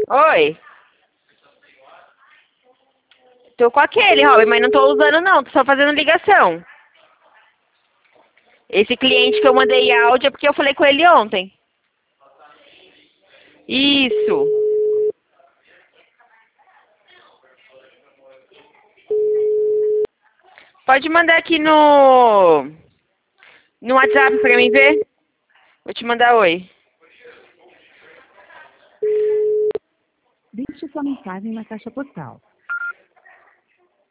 Oi. Tô com aquele, Robin, mas não tô usando não, tô só fazendo ligação. Esse cliente que eu mandei áudio é porque eu falei com ele ontem. Isso. Pode mandar aqui no WhatsApp pra mim ver. Vou te mandar oi. Deixe sua mensagem na caixa postal.